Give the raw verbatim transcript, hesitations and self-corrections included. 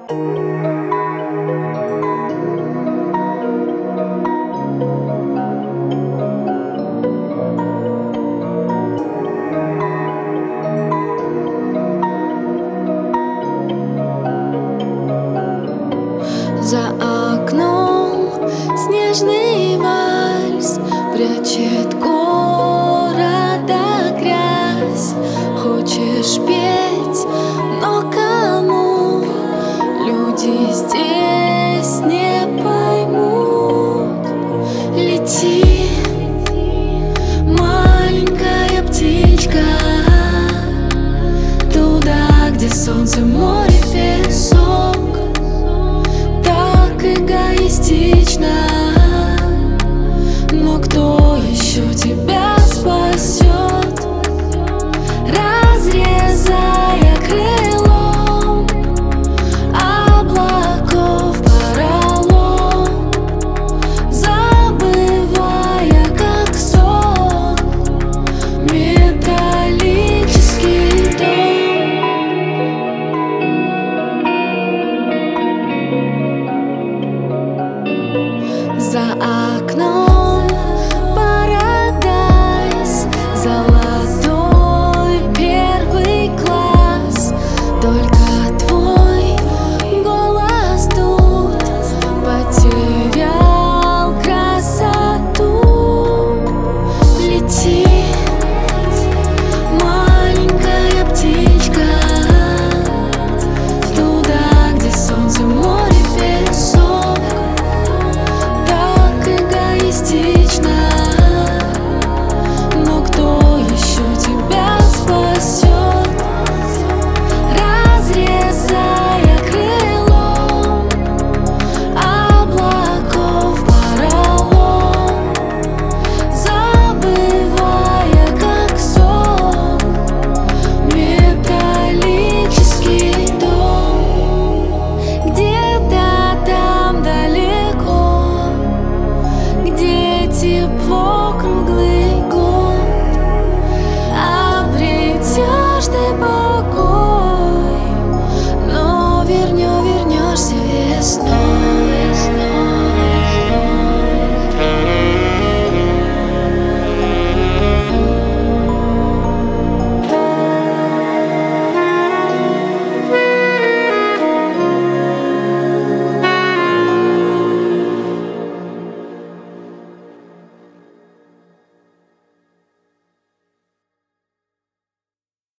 За окном снежный вальс прячет города грязь. Хочешь петь, но кому? Люди здесь не поймут. Лети, маленькая птичка, туда, где солнце, море, песок. Эгоистично, но кто еще тебя спасет? Разрезая крылом облаков поролон, забывая, как сон, металлический дом. За окном парадайз, золотой первый класс. Только твой голос тут потерял красоту. Лети, маленькая птичка, туда, где солнце, море, песок. Но кто еще тебя спасет? Разрезая крылом облаков поролон, забывая, как сон, металлический дом. Где-то там далеко, где тепло круглый год, обретешь ты покой, но вернё, вернешься весной.